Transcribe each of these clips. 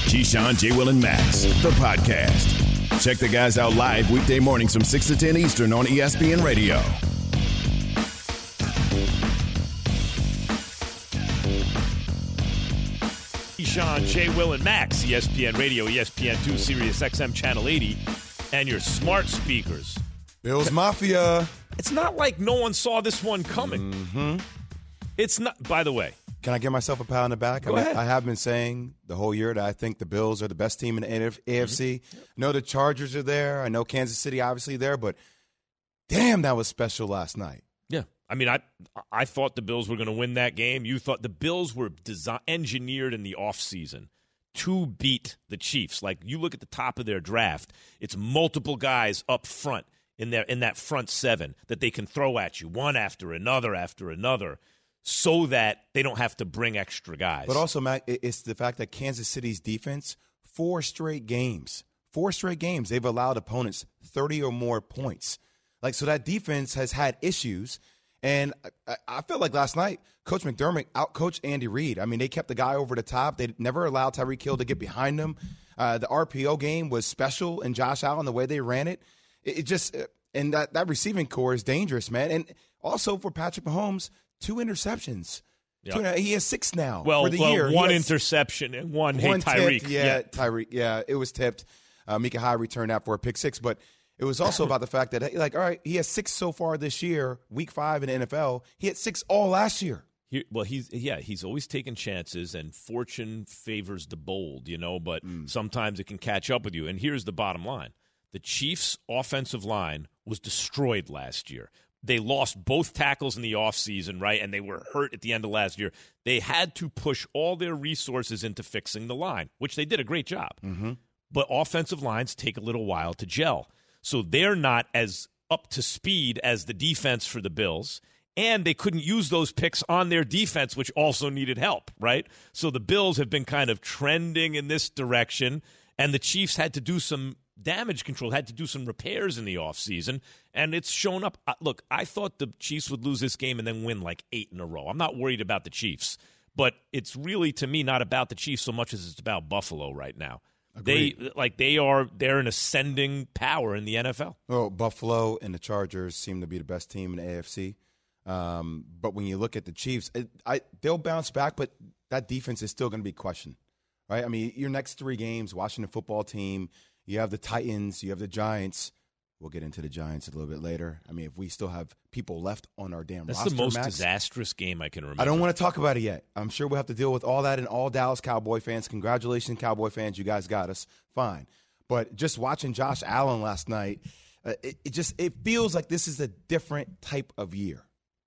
Keyshawn, J. Will, and Max, the podcast. Check the guys out live weekday mornings from 6 to 10 Eastern on ESPN Radio. Keyshawn, J. Will, and Max, ESPN Radio, ESPN2, Sirius XM Channel 80, and your smart speakers. Bills Mafia. It's not like no one saw this one coming. Mm-hmm. It's not, by the way. Can I give myself a pat on the back? Go ahead. I have been saying the whole year that I think the Bills are the best team in the AFC. Mm-hmm. I know the Chargers are there. I know Kansas City obviously there, but damn, that was special last night. Yeah. I mean, I thought the Bills were going to win that game. You thought the Bills were engineered in the offseason to beat the Chiefs. Like, you look at the top of their draft, it's multiple guys up front in that front seven that they can throw at you, one after another, so that they don't have to bring extra guys. But also, Matt, it's the fact that Kansas City's defense, four straight games, they've allowed opponents 30 or more points. Like, so that defense has had issues. And I feel like last night, Coach McDermott outcoached Andy Reid. I mean, they kept the guy over the top. They never allowed Tyreek Hill to get behind them. The RPO game was special in Josh Allen, the way they ran it. It just – and that receiving core is dangerous, man. And also for Patrick Mahomes, 2 interceptions. Yep. He has 6 now for the year. One interception and one Tyreek. Tyreek. Yeah, it was tipped. Micah Hyde returned that for a pick 6. But it was also about the fact that, like, all right, he has 6 so far this year, week 5 in the NFL. He had 6 all last year. He's always taking chances, and fortune favors the bold, but sometimes it can catch up with you. And here's the bottom line. The Chiefs' offensive line was destroyed last year. They lost both tackles in the offseason, right, and they were hurt at the end of last year. They had to push all their resources into fixing the line, which they did a great job. Mm-hmm. But offensive lines take a little while to gel. So they're not as up to speed as the defense for the Bills, and they couldn't use those picks on their defense, which also needed help, right? So the Bills have been kind of trending in this direction, and the Chiefs had to do some damage control, had to do some repairs in the offseason, and it's shown up. Look, I thought the Chiefs would lose this game and then win like 8 in a row. I'm not worried about the Chiefs, but it's really, to me, not about the Chiefs so much as it's about Buffalo right now. Agreed. They're an ascending power in the NFL. Well, Buffalo and the Chargers seem to be the best team in the AFC. But when you look at the Chiefs, they'll bounce back, but that defense is still going to be questioned, right? I mean, your next 3 games, Washington football team, you have the Titans, you have the Giants. We'll get into the Giants a little bit later. I mean, if we still have people left on our damn roster, that's the most Max, disastrous game I can remember. I don't want to talk about it yet. I'm sure we'll have to deal with all that and all Dallas Cowboy fans. Congratulations, Cowboy fans. You guys got us. Fine. But just watching Josh Allen last night, it feels like this is a different type of year.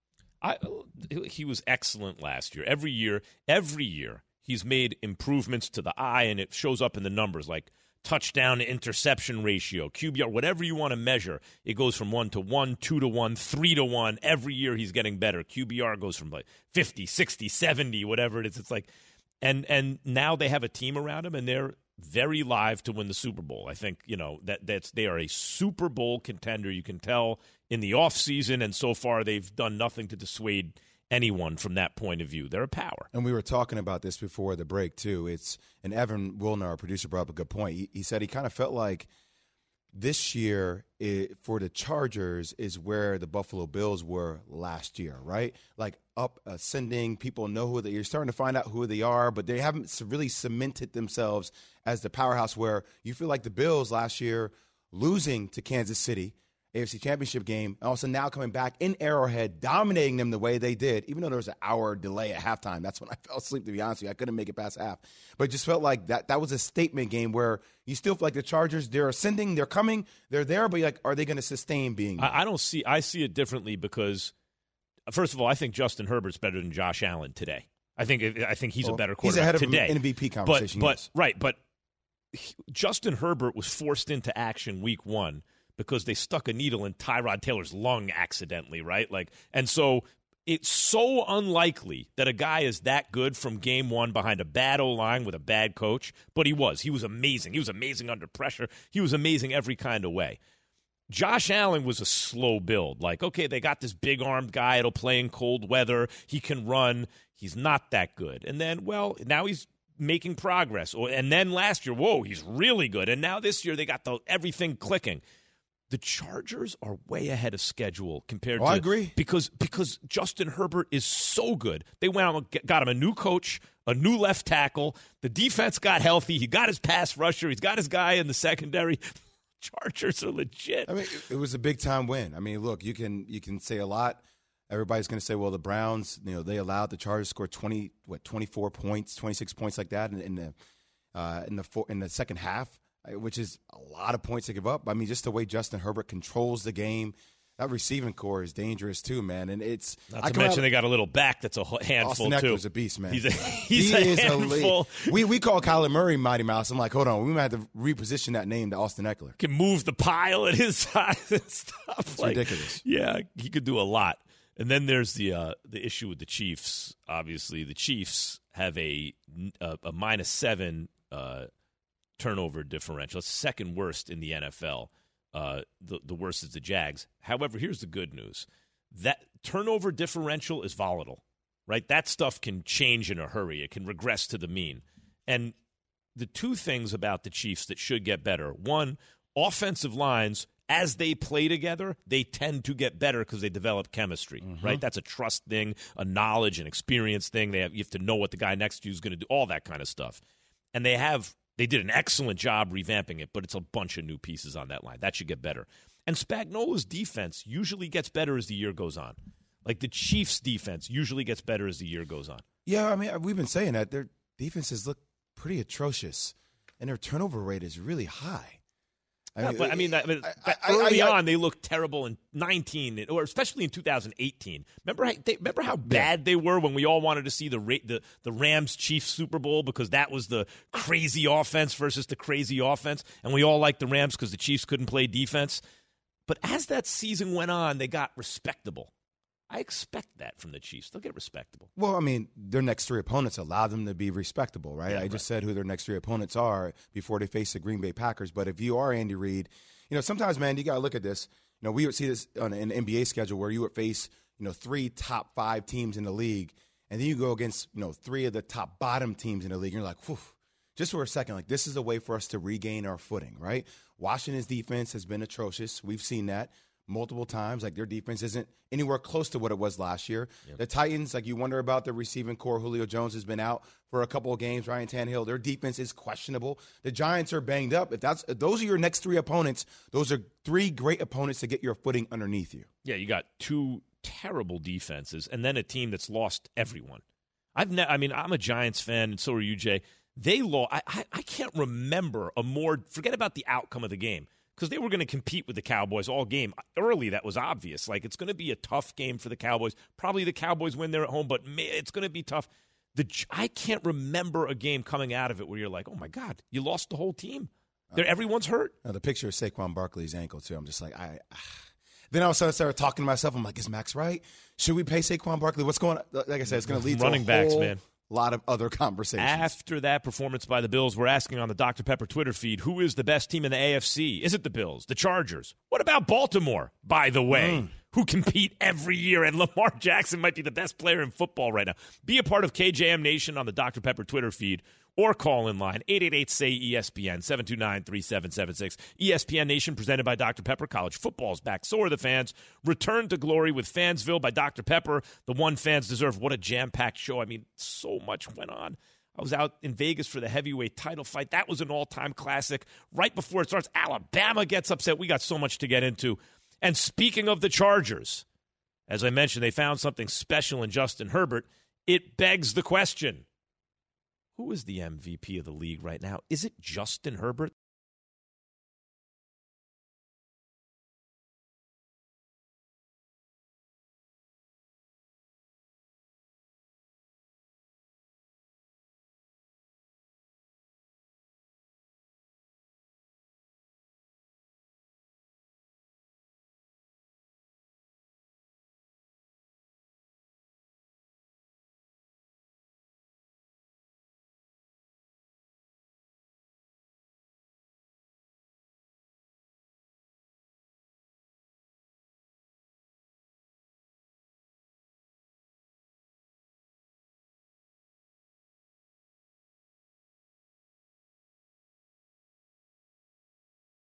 He was excellent last year. Every year, he's made improvements to the eye, and it shows up in the numbers, like touchdown to interception ratio, QBR, whatever you want to measure. It goes from 1 to 1, 2 to 1, 3 to 1. Every year he's getting better. QBR goes from like 50, 60, 70, whatever it is. It's like, and now they have a team around him, and they're very live to win the Super Bowl. I think, they are a Super Bowl contender. You can tell in the offseason, and so far they've done nothing to dissuade anyone from that point of view. They're a power. And we were talking about this before the break, too. And Evan Wilner, our producer, brought up a good point. He said he kind of felt like this year for the Chargers is where the Buffalo Bills were last year, right? Like up ascending. People know who you're starting to find out who they are, but they haven't really cemented themselves as the powerhouse where you feel like the Bills last year losing to Kansas City, AFC Championship game, and also now coming back in Arrowhead, dominating them the way they did, even though there was an hour delay at halftime. That's when I fell asleep, to be honest with you. I couldn't make it past half. But it just felt like that was a statement game where you still feel like the Chargers, they're ascending, they're coming, they're there, but you're like, are they going to sustain being there? I see it differently because, first of all, I think Justin Herbert's better than Josh Allen today. I think he's a better quarterback today. He's ahead of MVP conversation. But Justin Herbert was forced into action week 1 because they stuck a needle in Tyrod Taylor's lung accidentally, right? And so it's so unlikely that a guy is that good from game 1 behind a bad O-line with a bad coach, but he was. He was amazing. He was amazing under pressure. He was amazing every kind of way. Josh Allen was a slow build. Like, okay, they got this big-armed guy. It'll play in cold weather. He can run. He's not that good. And then, well, now he's making progress. And then last year, whoa, he's really good. And now this year they got everything clicking. The Chargers are way ahead of schedule compared to – I agree. Because Justin Herbert is so good. They went out and got him a new coach, a new left tackle. The defense got healthy. He got his pass rusher. He's got his guy in the secondary. Chargers are legit. I mean, it was a big-time win. I mean, look, you can say a lot. Everybody's going to say, well, the Browns, they allowed the Chargers to score 24 points, 26 points like that in the second half, which is a lot of points to give up. I mean, just the way Justin Herbert controls the game, that receiving core is dangerous too, man. And it's not to mention they got a little back that's a handful Austin too. Eckler's a beast, man. He is a handful. We call Kyler Murray Mighty Mouse. I'm like, hold on, we might have to reposition that name to Austin Eckler. Can move the pile at his size and stuff. It's ridiculous. Yeah, he could do a lot. And then there's the issue with the Chiefs. Obviously, the Chiefs have a -7 turnover differential. It's second worst in the NFL. The worst is the Jags. However, here's the good news. That turnover differential is volatile, right? That stuff can change in a hurry. It can regress to the mean. And the two things about the Chiefs that should get better. One, offensive lines, as they play together, they tend to get better because they develop chemistry, right? That's a trust thing, a knowledge and experience thing. You have to know what the guy next to you is going to do, all that kind of stuff. And they did an excellent job revamping it, but it's a bunch of new pieces on that line. That should get better. And Spagnuolo's defense usually gets better as the year goes on. Like the Chiefs' defense usually gets better as the year goes on. Yeah, I mean, we've been saying that. Their defenses look pretty atrocious, and their turnover rate is really high. Early on, they looked terrible in 19, or especially in 2018. Remember how bad they were when we all wanted to see the Rams-Chiefs Super Bowl because that was the crazy offense versus the crazy offense, and we all liked the Rams because the Chiefs couldn't play defense. But as that season went on, they got respectable. I expect that from the Chiefs. They'll get respectable. Well, I mean, their next three opponents allow them to be respectable, right? I just said who their next three opponents are before they face the Green Bay Packers. But if you are Andy Reid, sometimes, man, you got to look at this. We would see this on an NBA schedule where you would face, 3 top 5 teams in the league, and then you go against, 3 of the top bottom teams in the league. And you're like, whew, just for a second, like this is a way for us to regain our footing, right? Washington's defense has been atrocious. We've seen that multiple times. Like their defense isn't anywhere close to what it was last year. Yep. The Titans, like you wonder about the receiving core. Julio Jones has been out for a couple of games. Ryan Tannehill, their defense is questionable. The Giants are banged up. If those are your next 3 opponents, those are 3 great opponents to get your footing underneath you. Yeah, you got 2 terrible defenses and then a team that's lost everyone. I'm a Giants fan, and so are you, Jay. They lost. I can't remember forget about the outcome of the game. Because they were going to compete with the Cowboys all game. Early, that was obvious. Like, it's going to be a tough game for the Cowboys. Probably the Cowboys win there at home, but it's going to be tough. I can't remember a game coming out of it where you're like, oh, my God, you lost the whole team. Everyone's hurt. Now, the picture of Saquon Barkley's ankle, too. I'm just like, Then all of a sudden I started talking to myself. I'm like, is Max right? Should we pay Saquon Barkley? What's going on? Like I said, it's going to lead to running backs, man. Lot of other conversations. After that performance by the Bills, we're asking on the Dr. Pepper Twitter feed, who is the best team in the AFC? Is it the Bills? The Chargers? What about Baltimore, by the way, who compete every year? And Lamar Jackson might be the best player in football right now. Be a part of KJM Nation on the Dr. Pepper Twitter feed or call in line 888-SAY-ESPN 729-3776. ESPN Nation presented by Dr. Pepper. College football's back. So are the fans. Return to glory with Fansville by Dr. Pepper. The one fans deserve. What a jam-packed show. I mean, so much went on. I was out in Vegas for the heavyweight title fight. That was an all-time classic. Right before it starts, Alabama gets upset. We got so much to get into. And speaking of the Chargers, as I mentioned, they found something special in Justin Herbert. It begs the question, who is the MVP of the league right now? Is it Justin Herbert?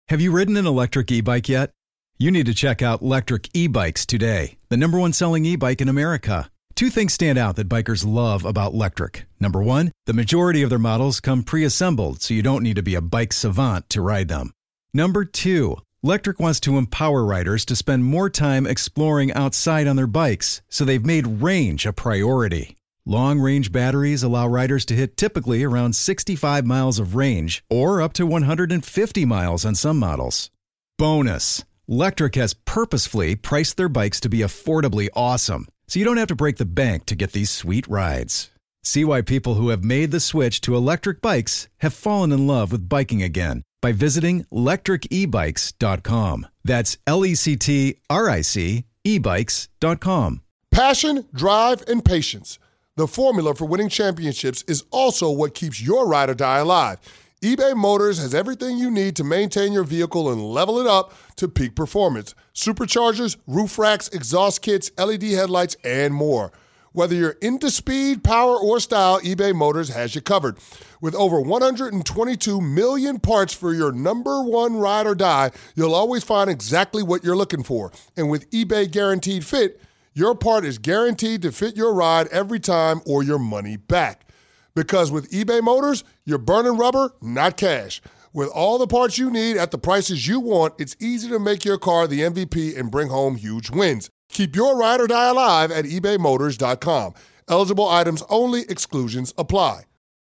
Have you ridden an electric e-bike yet? You need to check out Lectric E-Bikes today, the #1 selling e-bike in America. Two things stand out that bikers love about Lectric. Number one, the majority of their models come pre-assembled, so you don't need to be a bike savant to ride them. Number two, Lectric wants to empower riders to spend more time exploring outside on their bikes, so they've made range a priority. Long-range batteries allow riders to hit typically around 65 miles of range or up to 150 miles on some models. Bonus, Lectric has purposefully priced their bikes to be affordably awesome, so you don't have to break the bank to get these sweet rides. See why people who have made the switch to electric bikes have fallen in love with biking again by visiting lectricebikes.com. That's LECTRIC ebikes.com. Passion, drive, and patience. The formula for winning championships is also what keeps your ride or die alive. eBay Motors has everything you need to maintain your vehicle and level it up to peak performance. Superchargers, roof racks, exhaust kits, LED headlights, and more. Whether you're into speed, power, or style, eBay Motors has you covered. With over 122 million parts for your number one ride or die, you'll always find exactly what you're looking for. And with eBay Guaranteed Fit, your part is guaranteed to fit your ride every time or your money back. Because with eBay Motors, you're burning rubber, not cash. With all the parts you need at the prices you want, it's easy to make your car the MVP and bring home huge wins. Keep your ride or die alive at ebaymotors.com. Eligible items only. Exclusions apply.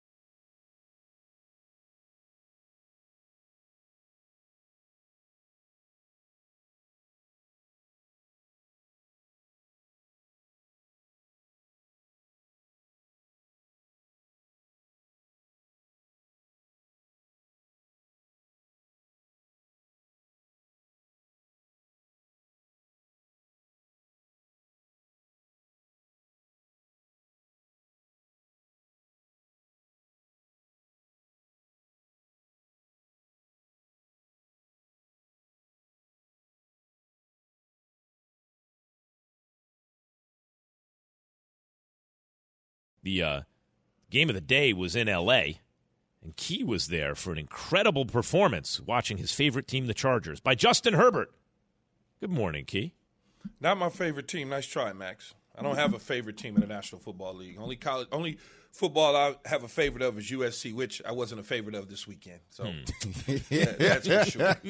The game of the day was in L.A., and Key was there for an incredible performance watching his favorite team, the Chargers, by Justin Herbert. Good morning, Key. Not my favorite team. Nice try, Max. I don't have a favorite team in the National Football League. Only football I have a favorite of is USC, which I wasn't a favorite of this weekend. So that's for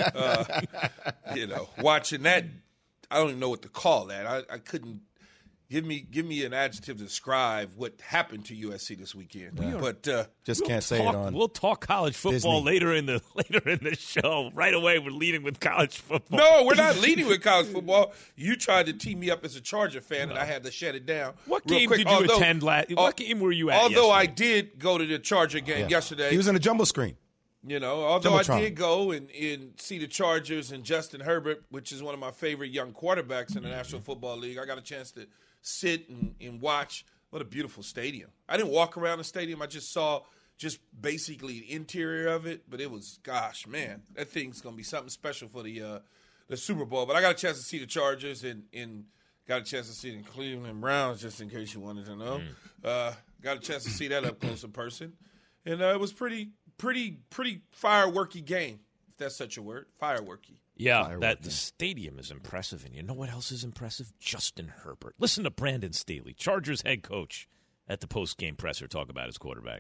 sure. Watching that, I don't even know what to call that. I couldn't. Give me an adjective to describe what happened to USC this weekend. But can't say it on. We'll talk college football later in the show. Right away, we're leading with college football. No, we're not leading with college football. You tried to tee me up as a Charger fan, and I had to shut it down. What game did you attend last? What game were you at? Although yesterday? I did go to the Charger game yesterday. He was in a jumbo screen. Although I did go and see the Chargers and Justin Herbert, which is one of my favorite young quarterbacks in the National Football League. I got a chance to sit and watch. What a beautiful stadium. I didn't walk around the stadium. I just saw basically the interior of it. But it was, gosh, man, that thing's going to be something special for the Super Bowl. But I got a chance to see the Chargers and got a chance to see the Cleveland Browns, just in case you wanted to know. Got a chance to see that up close in person. And it was pretty fireworky game, if that's such a word. Fireworky. Yeah, the stadium is impressive, and you know what else is impressive? Justin Herbert. Listen to Brandon Staley, Chargers head coach, at the post-game presser talk about his quarterback.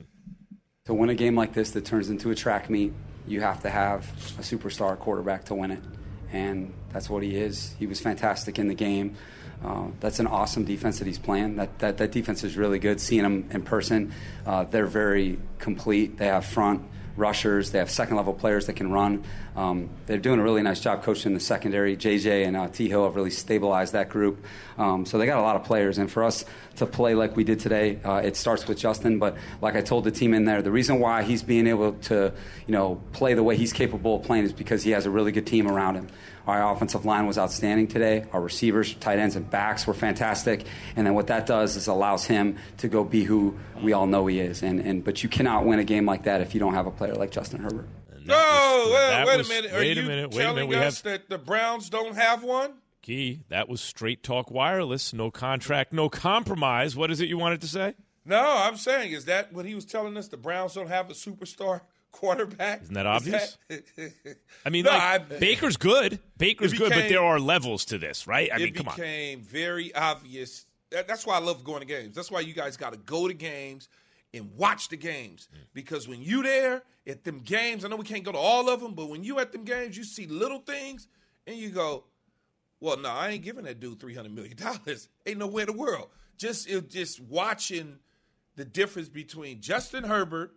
To win a game like this that turns into a track meet, you have to have a superstar quarterback to win it, and that's what he is. He was fantastic in the game. That's an awesome defense that he's playing. That defense is really good. Seeing them in person, they're very complete. They have front rushers. They have second-level players that can run. They're doing a really nice job coaching the secondary. JJ and T. Hill have really stabilized that group. So they got a lot of players. And for us to play like we did today, it starts with Justin. But like I told the team in there, the reason why he's being able to, play the way he's capable of playing is because he has a really good team around him. Our offensive line was outstanding today. Our receivers, tight ends, and backs were fantastic. And then what that does is allows him to go be who we all know he is. But you cannot win a game like that if you don't have a player like Justin Herbert. Wait a minute. Are you telling us that the Browns don't have one? Key, that was Straight Talk Wireless. No contract, no compromise. What is it you wanted to say? No, I'm saying, is that what he was telling us? The Browns don't have a superstar quarterback. Isn't that obvious? I mean, No, Baker's good. Baker's good, but there are levels to this, right? I mean, come on. It became very obvious. That's why I love going to games. That's why you guys got to go to games and watch the games. Because when you there at them games, I know we can't go to all of them, but when you at them games, you see little things and you go, well, no, I ain't giving that dude $300 million. Ain't nowhere in the world. Just watching the difference between Justin Herbert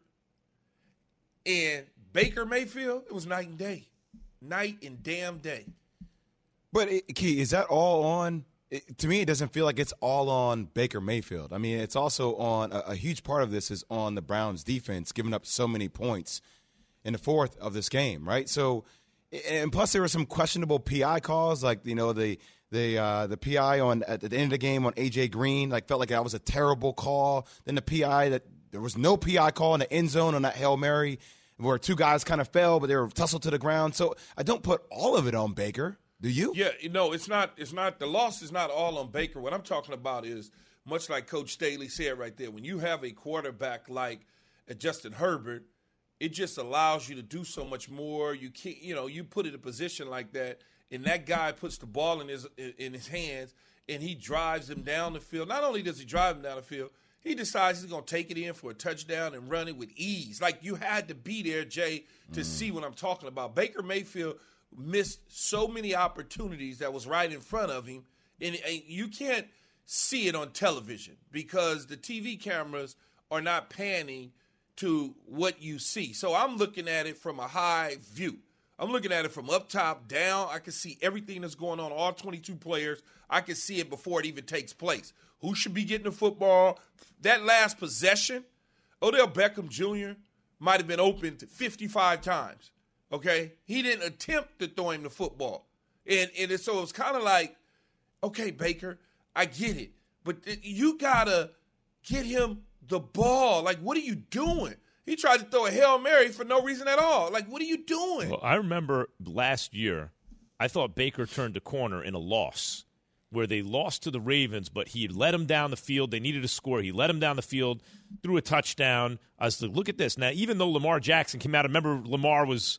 and Baker Mayfield, it was night and day. Night and damn day. But, Key, is that all on – to me, it doesn't feel like it's all on Baker Mayfield. I mean, it's also on – a huge part of this is on the Browns' defense, giving up so many points in the fourth of this game, right? So – and plus, there were some questionable PI calls, like, you know, the PI at the end of the game on A.J. Green, like, felt like that was a terrible call. Then the PI that there was no PI call in the end zone on that Hail Mary where two guys kind of fell, but they were tussled to the ground. So I don't put all of it on Baker. Do you? Yeah, no, it's not. The loss is not all on Baker. What I'm talking about is, much like Coach Staley said right there, when you have a quarterback like Justin Herbert, it just allows you to do so much more. You can't, you put it in a position like that, and that guy puts the ball in his hands, and he drives him down the field. Not only does he drive him down the field, he decides he's going to take it in for a touchdown and run it with ease. Like, you had to be there, Jay, to see what I'm talking about. Baker Mayfield missed so many opportunities that was right in front of him, and you can't see it on television because the TV cameras are not panning to what you see. So I'm looking at it from a high view. I'm looking at it from up top, down. I can see everything that's going on, all 22 players. I can see it before it even takes place. Who should be getting the football? That last possession, Odell Beckham Jr. might have been open 55 times, okay? He didn't attempt to throw him the football. And so it was kind of like, okay, Baker, I get it. But you got to get him the ball. Like, what are you doing? He tried to throw a Hail Mary for no reason at all. Like, what are you doing? Well, I remember last year, I thought Baker turned a corner in a loss where they lost to the Ravens, but he led them down the field. They needed a score. He led them down the field, threw a touchdown. I was like, look at this. Now, even though Lamar Jackson came out, I remember Lamar was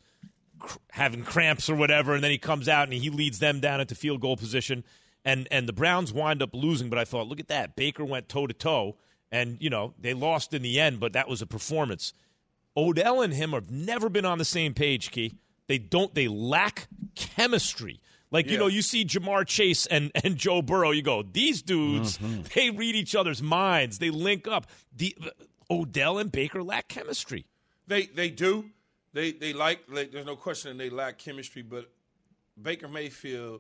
having cramps or whatever, and then he comes out and he leads them down into field goal position. And the Browns wind up losing, but I thought, look at that. Baker went toe-to-toe. And, they lost in the end, but that was a performance. Odell and him have never been on the same page, Key. They lack chemistry. Like, you see Jamar Chase and Joe Burrow, you go, these dudes, they read each other's minds. They link up. Odell and Baker lack chemistry. They do. They like, there's no question they lack chemistry, but Baker Mayfield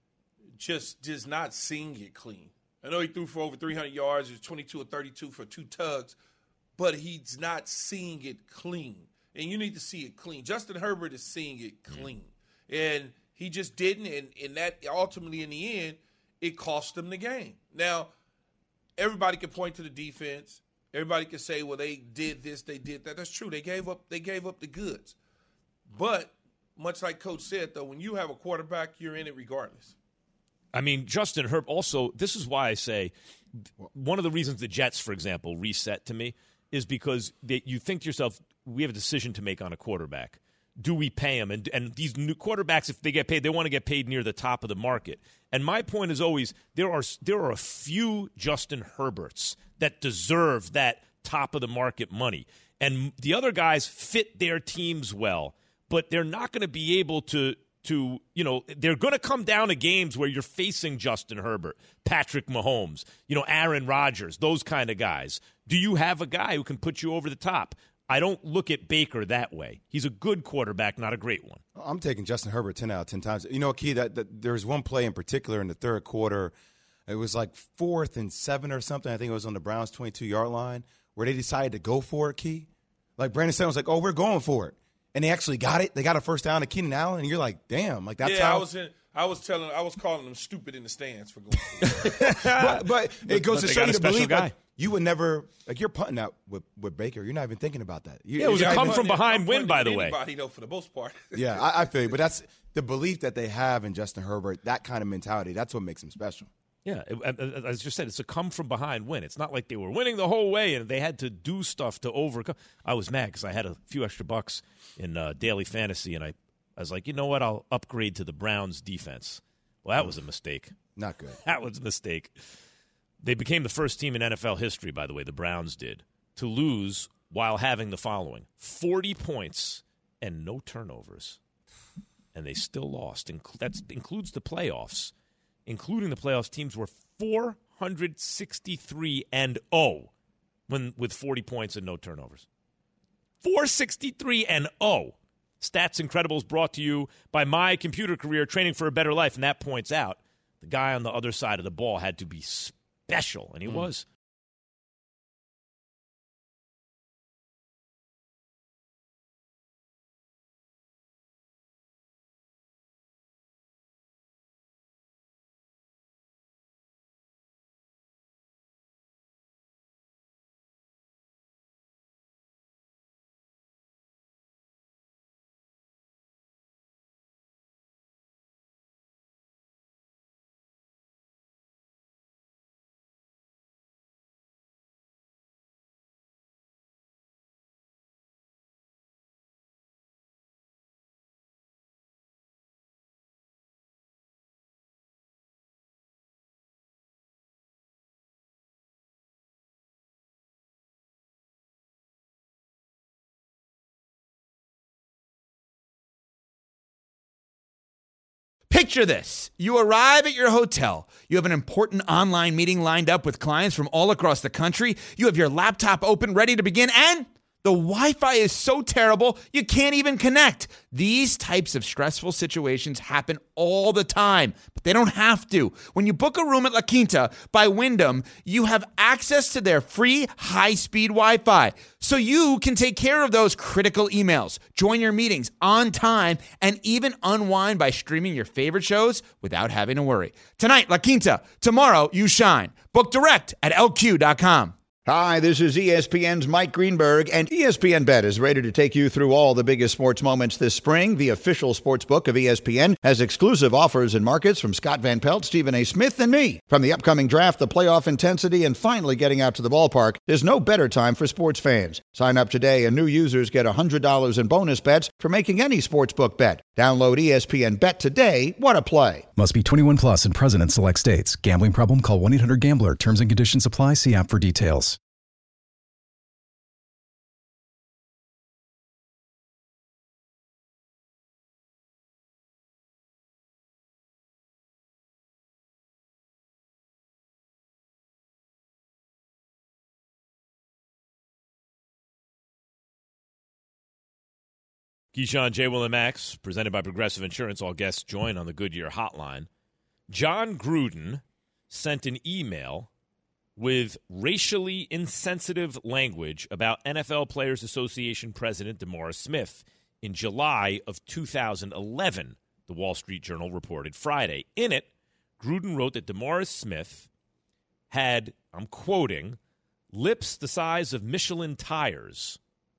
just does not sing it clean. I know he threw for over 300 yards. He was 22 or 32 for 2 tugs, but he's not seeing it clean. And you need to see it clean. Justin Herbert is seeing it clean. And he just didn't, and that ultimately in the end, it cost them the game. Now, everybody can point to the defense. Everybody can say, well, they did this, they did that. That's true. They gave up the goods. But much like Coach said, though, when you have a quarterback, you're in it regardless. I mean, Justin Herbert also, this is why I say one of the reasons the Jets, for example, reset to me is because you think to yourself, we have a decision to make on a quarterback. Do we pay him? And these new quarterbacks, if they get paid, they want to get paid near the top of the market. And my point is always there are a few Justin Herberts that deserve that top of the market money. And the other guys fit their teams well, but they're not going to be able to they're going to come down to games where you're facing Justin Herbert, Patrick Mahomes, Aaron Rodgers, those kind of guys. Do you have a guy who can put you over the top? I don't look at Baker that way. He's a good quarterback, not a great one. I'm taking Justin Herbert 10 out of 10 times. Key, that there was one play in particular in the third quarter. It was like 4th and 7 or something. I think it was on the Browns' 22-yard line where they decided to go for it, Key. Like Brandon Staley was like, we're going for it. And they actually got it. They got a first down to Keenan Allen, and you're like, damn, like that's how. I was calling them stupid in the stands for going for it. but it goes to show you to believe like, you would never, like you're punting out with Baker. You're not even thinking about that. It was a come from behind win, by the way. Anybody, for the most part. Yeah, I feel you. But that's the belief that they have in Justin Herbert, that kind of mentality. That's what makes him special. Yeah, as I just said, it's a come-from-behind win. It's not like they were winning the whole way and they had to do stuff to overcome. I was mad because I had a few extra bucks in daily fantasy, and I was like, you know what, I'll upgrade to the Browns defense. Well, that was a mistake. Not good. That was a mistake. They became the first team in NFL history, by the way, the Browns did, to lose while having the following: 40 points and no turnovers. And they still lost. That includes the playoffs. Including the playoffs, teams were 463-0 with 40 points and no turnovers. 463-0. Stats Incredibles brought to you by My Computer Career, training for a better life. And that points out the guy on the other side of the ball had to be special, and he was. Picture this. You arrive at your hotel. You have an important online meeting lined up with clients from all across the country. You have your laptop open, ready to begin, and the Wi-Fi is so terrible, you can't even connect. These types of stressful situations happen all the time, but they don't have to. When you book a room at La Quinta by Wyndham, you have access to their free high-speed Wi-Fi, so you can take care of those critical emails, join your meetings on time, and even unwind by streaming your favorite shows without having to worry. Tonight, La Quinta. Tomorrow, you shine. Book direct at LQ.com. Hi, this is ESPN's Mike Greenberg, and ESPN Bet is ready to take you through all the biggest sports moments this spring. The official sports book of ESPN has exclusive offers and markets from Scott Van Pelt, Stephen A. Smith, and me. From the upcoming draft, the playoff intensity, and finally getting out to the ballpark, there's no better time for sports fans. Sign up today, and new users get $100 in bonus bets for making any sportsbook bet. Download ESPN Bet today. What a play. Must be 21 plus and present in select states. Gambling problem? Call 1-800-GAMBLER. Terms and conditions apply. See app for details. Keyshawn, J. Will, and Max, presented by Progressive Insurance. All guests join on the Goodyear hotline. John Gruden sent an email with racially insensitive language about NFL Players Association President DeMaurice Smith in July of 2011, the Wall Street Journal reported Friday. In it, Gruden wrote that DeMaurice Smith had, I'm quoting, lips the size of Michelin tires.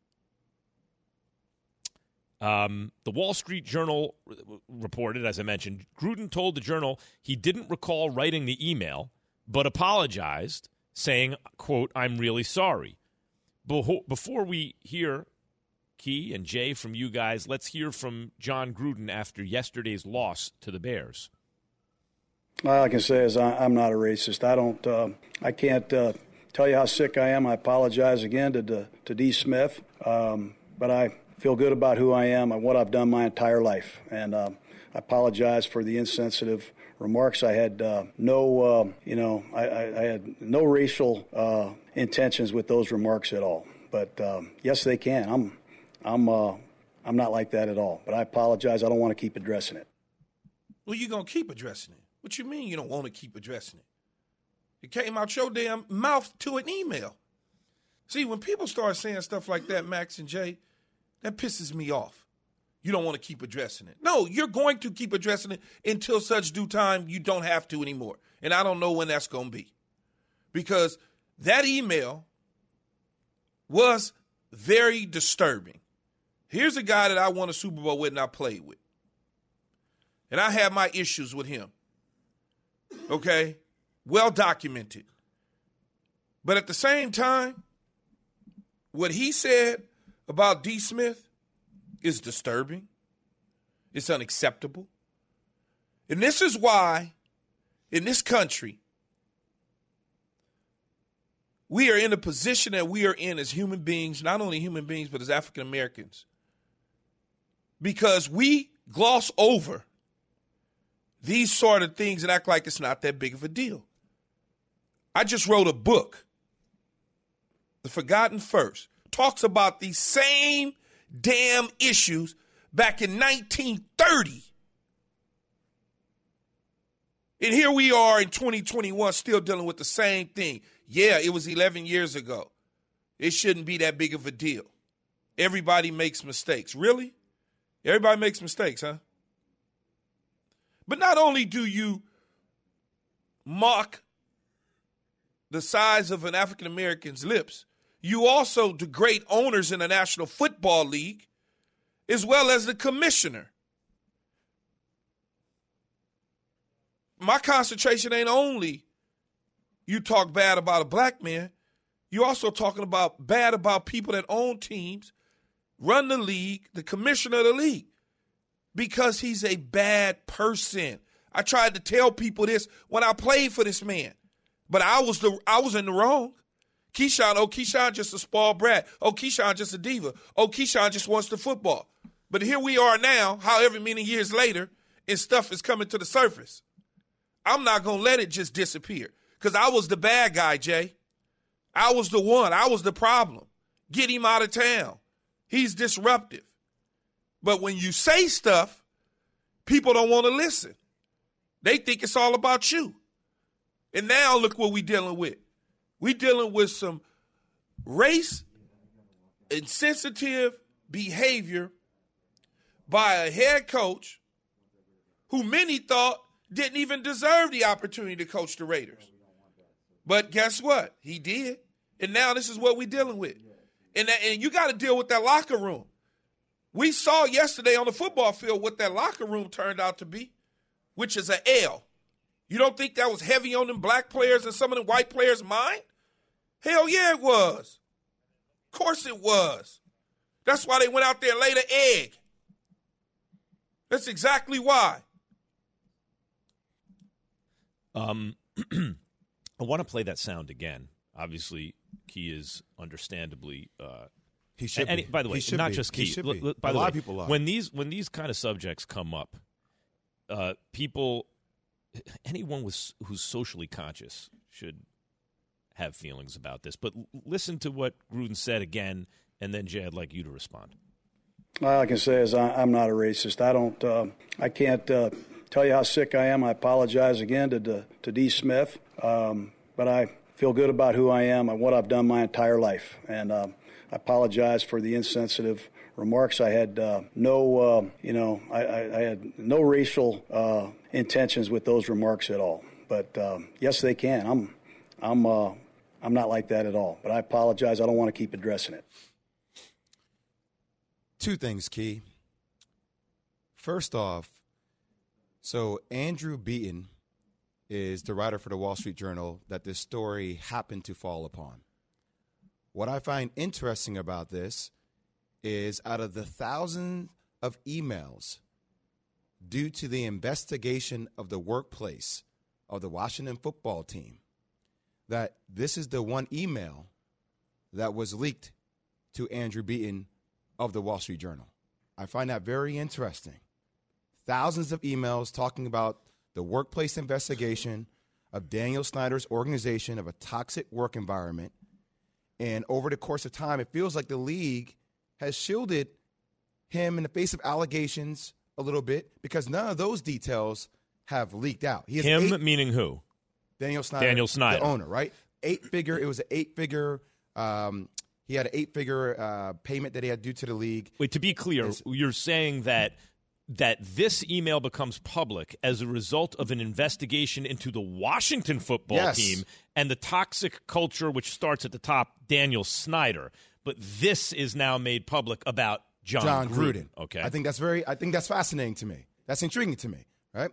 The Wall Street Journal reported, as I mentioned, Gruden told the Journal he didn't recall writing the email, but apologized, saying, quote, "I'm really sorry." Before we hear Key and Jay from you guys, let's hear from John Gruden after yesterday's loss to the Bears. All I can say is I'm not a racist. I can't tell you how sick I am. I apologize again to D. Smith, but I feel good about who I am and what I've done my entire life. And I apologize for the insensitive remarks. I had I had no racial intentions with those remarks at all. But yes, they can. I'm not like that at all. But I apologize. I don't want to keep addressing it. Well, you're going to keep addressing it. What you mean you don't want to keep addressing it? It came out your damn mouth to an email. See, when people start saying stuff like that, Max and Jay, that pisses me off. You don't want to keep addressing it. No, you're going to keep addressing it until such due time you don't have to anymore. And I don't know when that's going to be. Because that email was very disturbing. Here's a guy that I won a Super Bowl with and I played with. And I had my issues with him. Okay? well documented. But at the same time, what he said about D. Smith is disturbing. It's unacceptable. And this is why, in this country, we are in a position that we are in as human beings, not only human beings, but as African Americans, because we gloss over these sort of things and act like it's not that big of a deal. I just wrote a book, The Forgotten First, talks about these same damn issues back in 1930. And here we are in 2021 still dealing with the same thing. Yeah, it was 11 years ago. It shouldn't be that big of a deal. Everybody makes mistakes. Really? Everybody makes mistakes, huh? But not only do you mock the size of an African American's lips, you also degrade owners in the National Football League as well as the commissioner. My concentration ain't only you talk bad about a black man, you're also talking about bad about people that own teams, run the league, the commissioner of the league, because he's a bad person. I tried to tell people this when I played for this man, but I was in the wrong. Keyshawn just a spoiled brat. Oh, Keyshawn just a diva. Oh, Keyshawn just wants the football. But here we are now, however many years later, and stuff is coming to the surface. I'm not going to let it just disappear because I was the bad guy, Jay. I was the one. I was the problem. Get him out of town. He's disruptive. But when you say stuff, people don't want to listen. They think it's all about you. And now look what we're dealing with. We're dealing with some race insensitive behavior by a head coach who many thought didn't even deserve the opportunity to coach the Raiders. But guess what? He did. And now this is what we're dealing with. And you got to deal with that locker room. We saw yesterday on the football field what that locker room turned out to be, which is an L. You don't think that was heavy on them black players and some of them white players' mind? Hell yeah, it was. Of course it was. That's why they went out there and laid an egg. That's exactly why. I want to play that sound again. Obviously, Key is understandably. He should be. By the way, not just Key. By the way, people lie. When these kind of subjects come up, anyone who's socially conscious should have feelings about this. But listen to what Gruden said again, and then Jay, I'd like you to respond. All I can say is I'm not a racist. I can't tell you how sick I am. I apologize again to D. Smith, but I feel good about who I am and what I've done my entire life. And I apologize for the insensitive remarks. I had I had no racial intentions with those remarks at all. But yes, they can. I'm not like that at all. But I apologize. I don't want to keep addressing it. Two things, Key. First off, so Andrew Beaton is the writer for the Wall Street Journal that this story happened to fall upon. What I find interesting about this is out of the thousands of emails due to the investigation of the workplace of the Washington football team, that this is the one email that was leaked to Andrew Beaton of the Wall Street Journal. I find that very interesting. Thousands of emails talking about the workplace investigation of Daniel Snyder's organization of a toxic work environment. And over the course of time, it feels like the league has shielded him in the face of allegations a little bit because none of those details have leaked out. Meaning who? Daniel Snyder, the owner, right? It was an eight-figure he had an 8-figure payment that he had due to the league. Wait, to be clear, you're saying that this email becomes public as a result of an investigation into the Washington football team and the toxic culture which starts at the top, Daniel Snyder. But this is now made public about John Gruden. Okay. I think that's fascinating to me. That's intriguing to me, right?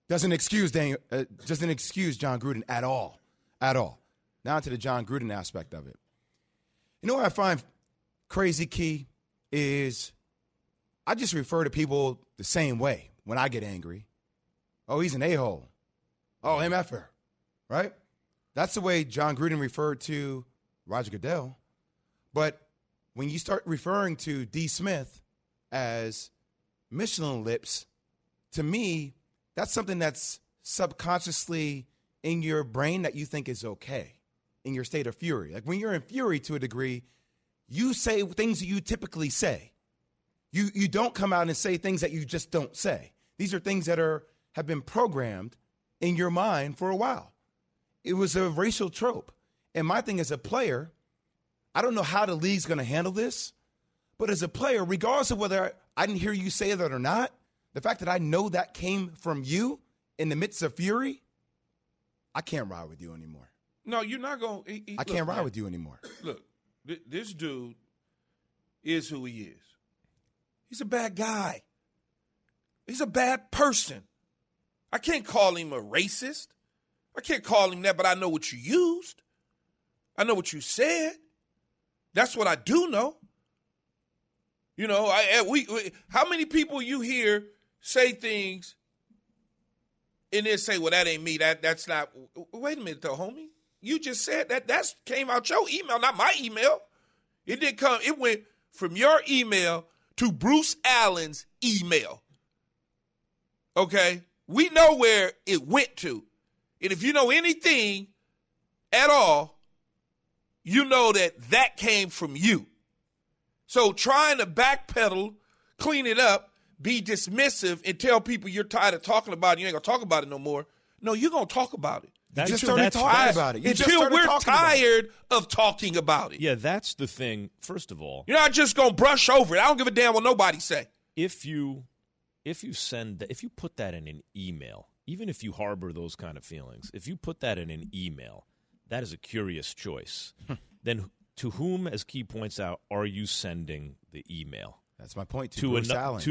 doesn't excuse John Gruden at all. Now to the John Gruden aspect of it. You know what I find crazy, Key, is I just refer to people the same way when I get angry. Oh, he's an a-hole. Oh, MFer, right? That's the way John Gruden referred to Roger Goodell. But when you start referring to D. Smith as Michelin lips, to me, that's something that's subconsciously in your brain that you think is okay in your state of fury. Like when you're in fury to a degree, you say things that you typically say. You don't come out and say things that you just don't say. These are things that have been programmed in your mind for a while. It was a racial trope. And my thing as a player, I don't know how the league's going to handle this, but as a player, regardless of whether I didn't hear you say that or not, the fact that I know that came from you in the midst of fury, I can't ride with you anymore. No, you're not going to. I can't ride with you anymore. Look, this dude is who he is. He's a bad guy. He's a bad person. I can't call him a racist. I can't call him that, but I know what you used. I know what you said. That's what I do know. You know, how many people you hear say things and then say, well, that ain't me. That's not. Wait a minute, though, homie. You just said that came out your email, not my email. It didn't come. It went from your email to Bruce Allen's email. Okay? We know where it went to. And if you know anything at all, you know that came from you. So trying to backpedal, clean it up, be dismissive, and tell people you're tired of talking about it, you ain't going to talk about it no more. No, you're going to talk about it. You just started talking about it. Until we're tired of talking about it. Yeah, that's the thing. First of all, you're not just going to brush over it. I don't give a damn what nobody say. If you put that in an email, even if you harbor those kind of feelings, if you put that in an email, that is a curious choice. Then to whom, as Key points out, are you sending the email? That's my point. To Bruce Allen.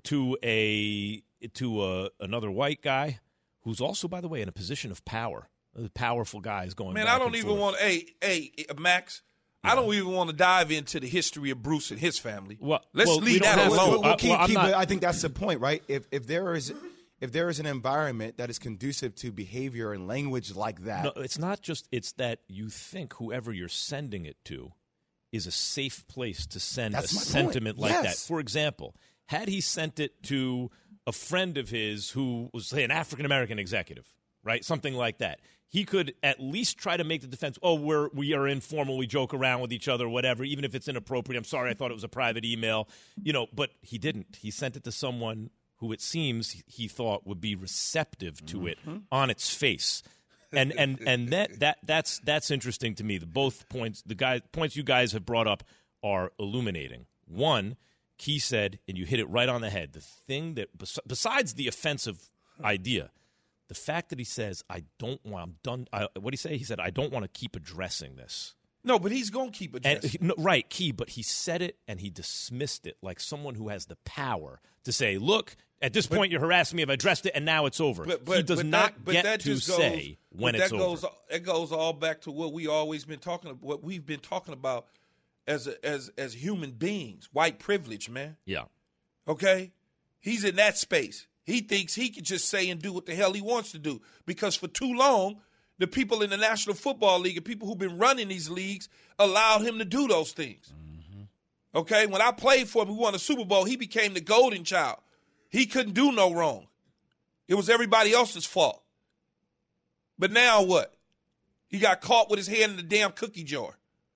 To another white guy who's also, by the way, in a position of power. The powerful guys going. Man, I don't even want. Hey, Max. Yeah. I don't even want to dive into the history of Bruce and his family. Let's leave that alone. But I think that's the point, right? If there is an environment that is conducive to behavior and language like that. No, it's not just. It's that you think whoever you're sending it to is a safe place to send a sentiment like that. For example, had he sent it to a friend of his who was, say, an African-American executive, right? Something like that. He could at least try to make the defense, we are informal, we joke around with each other, whatever, even if it's inappropriate. I'm sorry, I thought it was a private email. But he didn't. He sent it to someone who it seems he thought would be receptive to it on its face. And that's interesting to me. Both points you guys have brought up are illuminating. One, Key said, and you hit it right on the head, the thing that, besides the offensive idea, the fact that he says, I'm done. What did he say? He said, I don't want to keep addressing this. No, but he's going to keep addressing it. Right, Key, but he said it and he dismissed it like someone who has the power to say, look, at this point you're harassing me, I've addressed it, and now it's over. He does not get to say when it's over. It goes all back to what we've been talking about as human beings, white privilege, man. Yeah. Okay? He's in that space. He thinks he can just say and do what the hell he wants to do because for too long, the people in the National Football League and people who've been running these leagues allowed him to do those things. Mm-hmm. Okay? When I played for him, we won a Super Bowl, he became the golden child. He couldn't do no wrong. It was everybody else's fault. But now what? He got caught with his hand in the damn cookie jar.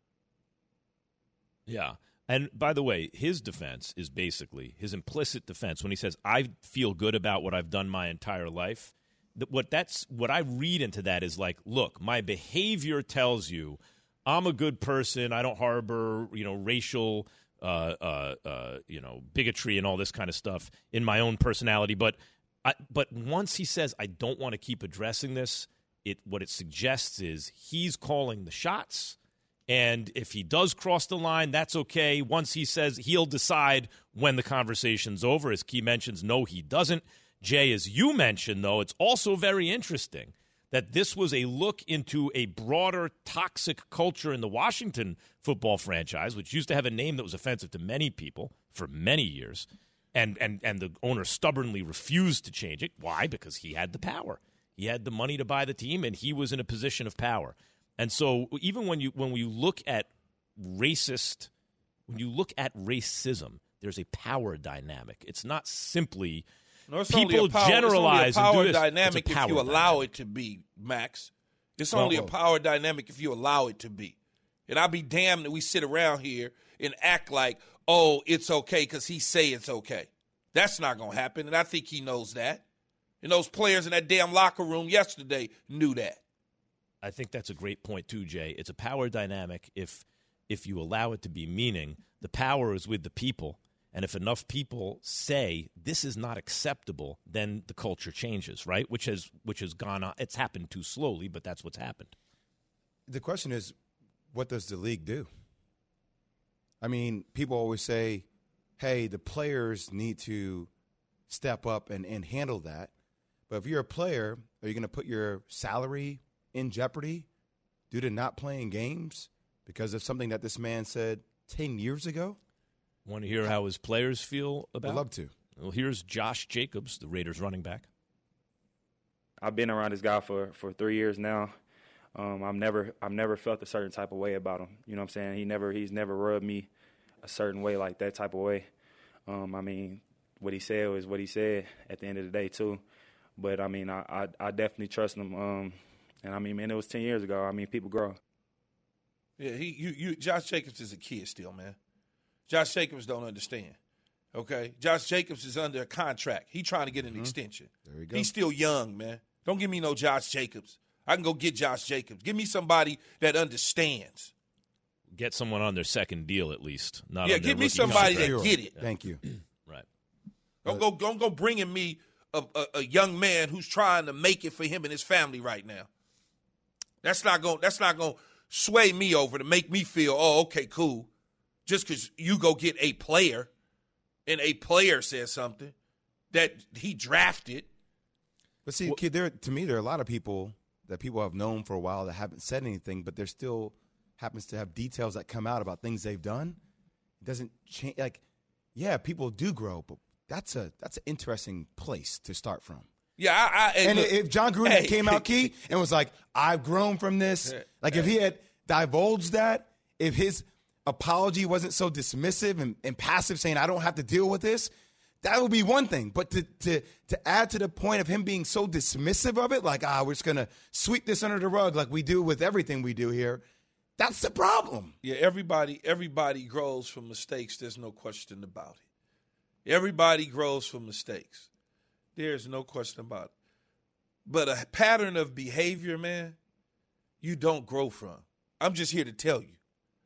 Yeah. And by the way, his defense is basically his implicit defense when he says, I feel good about what I've done my entire life. What I read into that is like, look, my behavior tells you I'm a good person. I don't harbor, racial, bigotry and all this kind of stuff in my own personality. But once he says, I don't want to keep addressing this, what it suggests is he's calling the shots. And if he does cross the line, that's okay. Once he says he'll decide when the conversation's over, as Key mentions, no, he doesn't. Jay, as you mentioned, though, it's also very interesting that this was a look into a broader toxic culture in the Washington football franchise, which used to have a name that was offensive to many people for many years, and the owner stubbornly refused to change it. Why? Because he had the power. He had the money to buy the team, and he was in a position of power. And so even when we look at racism, there's a power dynamic. It's not simply people generalize. It's only a power dynamic if you allow it to be, Max. It's only a power dynamic if you allow it to be. And I'll be damned that we sit around here and act like, oh, it's okay because he say it's okay. That's not going to happen, and I think he knows that. And those players in that damn locker room yesterday knew that. I think that's a great point too, Jay. It's a power dynamic if you allow it to be, meaning the power is with the people, and if enough people say this is not acceptable, then the culture changes, right? Which has gone on. It's happened too slowly, but that's what's happened. The question is, what does the league do? I mean, people always say, hey, the players need to step up and handle that. But if you're a player, are you going to put your salary in jeopardy due to not playing games because of something that this man said 10 years ago? Want to hear how his players feel about it? I'd love to. Well, here's Josh Jacobs, the Raiders running back. I've been around this guy for 3 years now. I've never felt a certain type of way about him. You know what I'm saying? He's never rubbed me a certain way, like that type of way. I mean, what he said was what he said at the end of the day too. But I mean, I definitely trust him. And I mean, man, it was 10 years ago. I mean, people grow. Yeah, Josh Jacobs is a kid still, man. Josh Jacobs don't understand. Okay, Josh Jacobs is under a contract. He trying to get an extension. There you go. He's still young, man. Don't give me no Josh Jacobs. I can go get Josh Jacobs. Give me somebody that understands. Get someone on their second deal at least. Give me somebody that get it. Thank you. Right. Don't go bringing me a young man who's trying to make it for him and his family right now. That's not going to sway me over to make me feel, oh, okay, cool. Just because you go get a player and a player says something that he drafted. But see, kid, to me, there are a lot of people that people have known for a while that haven't said anything, but there still happens to have details that come out about things they've done. It doesn't change. Like, yeah, people do grow, but that's an interesting place to start from. Yeah, if John Gruden came out, Key, and was like, I've grown from this, if he had divulged that, if his apology wasn't so dismissive and passive, saying I don't have to deal with this, that would be one thing. But to add to the point of him being so dismissive of it, like, we're just going to sweep this under the rug like we do with everything we do here, that's the problem. Yeah, everybody grows from mistakes. There's no question about it. Everybody grows from mistakes. There's no question about it. But a pattern of behavior, man, you don't grow from. I'm just here to tell you.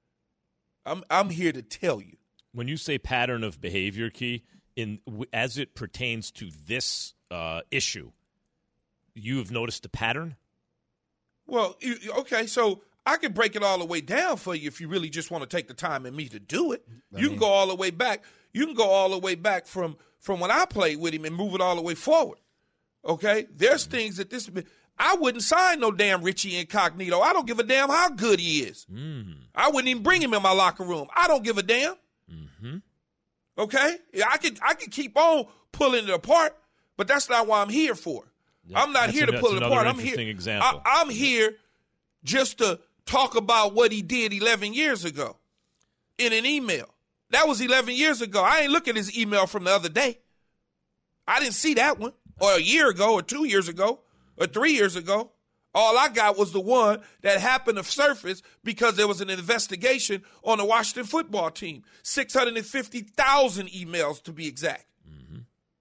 I'm here to tell you. When you say pattern of behavior, Key, as it pertains to this issue, you have noticed a pattern? Well, okay, so I can break it all the way down for you if you really just want to take the time and me to do it. You can go all the way back. You can go all the way back from when I played with him and move it all the way forward. Okay? There's things that I wouldn't sign no damn Richie Incognito. I don't give a damn how good he is. I wouldn't even bring him in my locker room. I don't give a damn. Mm-hmm. Okay? Yeah, I could keep on pulling it apart, but that's not what I'm here for. Yeah, I'm not here to pull it apart. I'm here just to talk about what he did 11 years ago in an email. That was 11 years ago. I ain't look at his email from the other day. I didn't see that one, or a year ago, or 2 years ago, or 3 years ago. All I got was the one that happened to surface because there was an investigation on the Washington football team. 650,000 emails to be exact. Mm-hmm.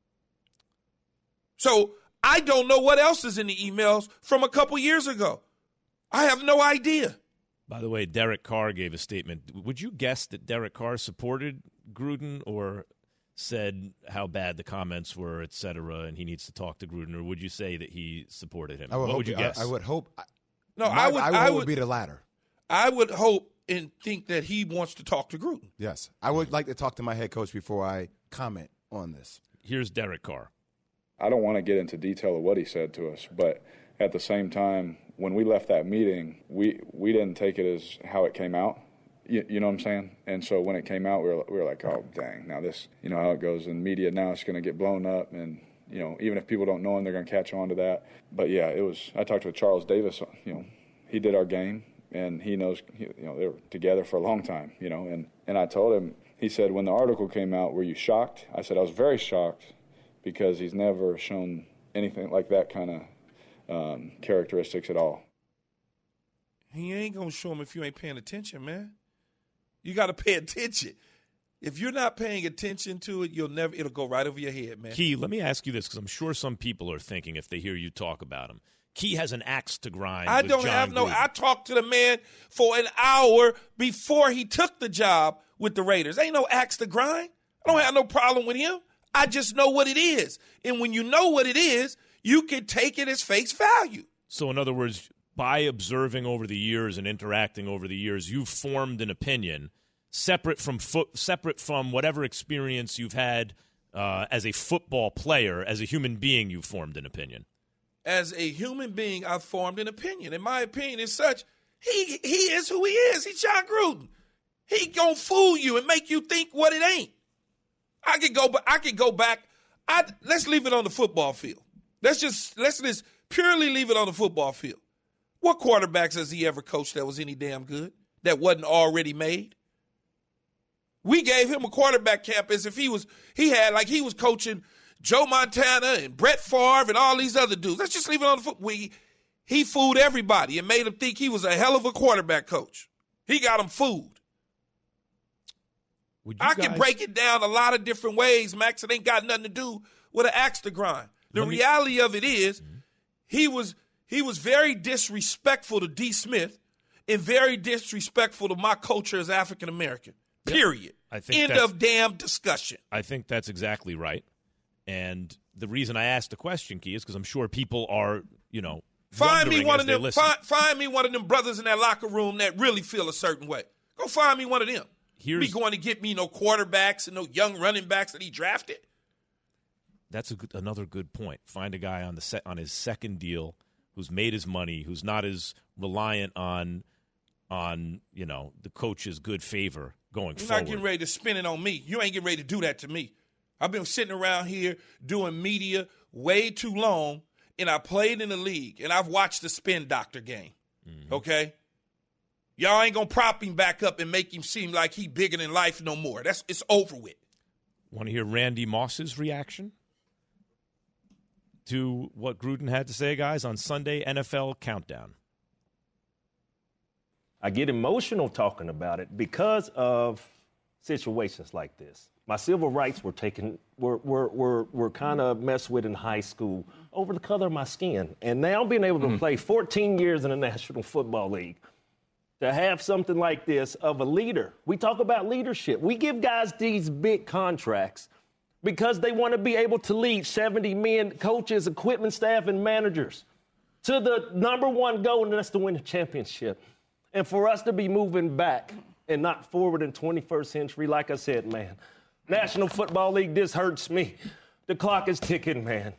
So I don't know what else is in the emails from a couple years ago. I have no idea. By the way, Derek Carr gave a statement. Would you guess that Derek Carr supported Gruden or said how bad the comments were, et cetera, and he needs to talk to Gruden, or would you say that he supported him? What would you guess? I would hope. No, I would be the latter. I would hope and think that he wants to talk to Gruden. Yes. I would like to talk to my head coach before I comment on this. Here's Derek Carr. I don't want to get into detail of what he said to us, but at the same time, when we left that meeting, we didn't take it as how it came out. You know what I'm saying? And so when it came out, we were like, oh, dang, now this, you know how it goes in media now, it's going to get blown up. And, you know, even if people don't know him, they're going to catch on to that. But, yeah, I talked with Charles Davis, you know, he did our game, and he knows, you know, they were together for a long time, you know. And I told him, he said, when the article came out, were you shocked? I said, I was very shocked because he's never shown anything like that kind of characteristics at all. He ain't going to show him if you ain't paying attention, man. You got to pay attention. If you're not paying attention to it, it'll go right over your head, man. Key, let me ask you this, because I'm sure some people are thinking if they hear you talk about him. Key has an axe to grind. I talked to the man for an hour before he took the job with the Raiders. Ain't no axe to grind. I don't have no problem with him. I just know what it is. And when you know what it is, you can take it as face value. So in other words, by observing over the years and interacting over the years, you've formed an opinion separate from whatever experience you've had as a football player. As a human being, you've formed an opinion. As a human being, I've formed an opinion. And my opinion is such, he is who he is. He's Jon Gruden. He gonna fool you and make you think what it ain't. I could go back. Let's leave it on the football field. Let's just purely leave it on the football field. What quarterbacks has he ever coached that was any damn good, that wasn't already made? We gave him a quarterback camp as if he was coaching Joe Montana and Brett Favre and all these other dudes. Let's just leave it on the foot. He fooled everybody and made them think he was a hell of a quarterback coach. He got them fooled. I can break it down a lot of different ways, Max. It ain't got nothing to do with an axe to grind. The reality of it is he was very disrespectful to D. Smith and very disrespectful to my culture as African American. Period. End of damn discussion. I think that's exactly right. And the reason I asked the question, Key, is because I'm sure people are, find me one of them. Find me one of them brothers in that locker room that really feel a certain way. Go find me one of them. Be going to get me no quarterbacks and no young running backs that he drafted. That's another good point. Find a guy on his second deal who's made his money, who's not as reliant on the coach's good favor going forward. You're not getting ready to spin it on me. You ain't getting ready to do that to me. I've been sitting around here doing media way too long, and I played in the league, and I've watched the spin doctor game, okay? Y'all ain't going to prop him back up and make him seem like he bigger than life no more. It's over with. Want to hear Randy Moss's reaction to what Gruden had to say, guys, on Sunday NFL Countdown? I get emotional talking about it because of situations like this. My civil rights were kind of messed with in high school over the color of my skin. And now being able to play 14 years in the National Football League, to have something like this of a leader. We talk about leadership. We give guys these big contracts because they want to be able to lead 70 men, coaches, equipment staff, and managers to the number one goal, and that's to win a championship. And for us to be moving back and not forward in 21st century, like I said, man, National Football League, this hurts me. The clock is ticking, man.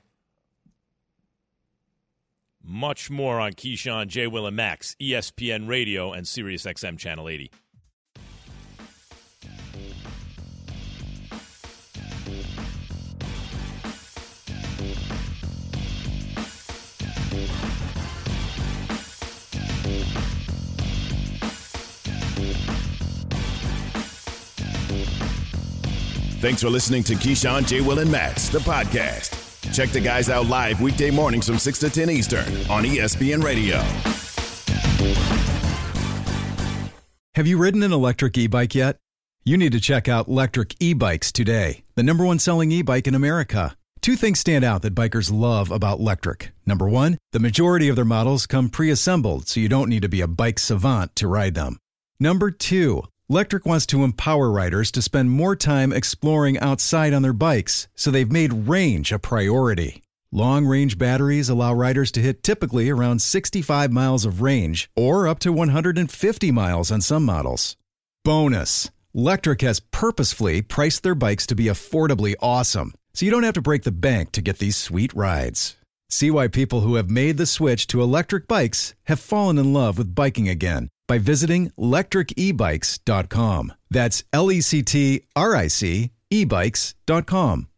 Much more on Keyshawn, J. Will, and Max, ESPN Radio and SiriusXM Channel 80. Thanks for listening to Keyshawn, J. Will, and Max, the podcast. Check the guys out live weekday mornings from 6 to 10 Eastern on ESPN Radio. Have you ridden an electric e-bike yet? You need to check out Lectric E-Bikes today, the #1 selling e-bike in America. Two things stand out that bikers love about Lectric. Number one, the majority of their models come pre-assembled, so you don't need to be a bike savant to ride them. Number two, Lectric wants to empower riders to spend more time exploring outside on their bikes, so they've made range a priority. Long-range batteries allow riders to hit typically around 65 miles of range, or up to 150 miles on some models. Bonus, Lectric has purposefully priced their bikes to be affordably awesome, so you don't have to break the bank to get these sweet rides. See why people who have made the switch to electric bikes have fallen in love with biking again by visiting lectricebikes.com. That's LECTRIC ebikes.com.